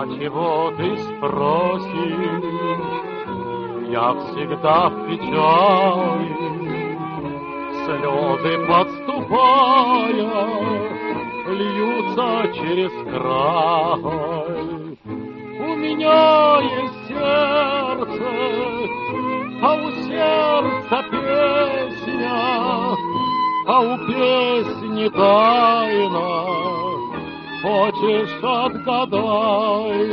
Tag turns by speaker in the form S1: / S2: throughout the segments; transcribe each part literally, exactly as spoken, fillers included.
S1: А чего ты спросишь? Я всегда в печали, слезы подступая, льются через край. У меня есть сердце, а у сердца песня, а у песни тайна. Хочешь, отгадай.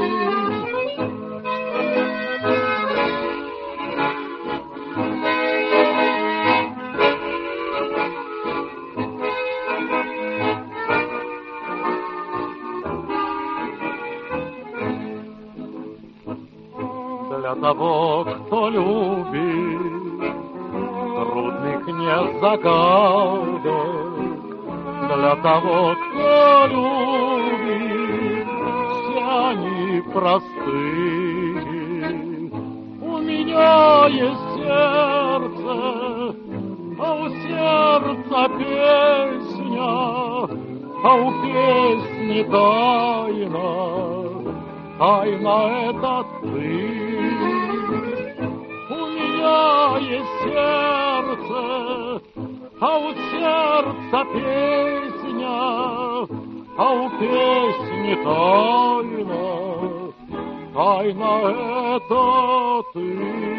S1: Для того, кто любит, трудных нет загадок. Для того, кто любит, все они простые. У меня есть сердце, а у сердца песня, а у песни тайна. Тайна — это ты. У меня есть сердце, а у сердца песня, а у песни тайна. Тайна — это ты.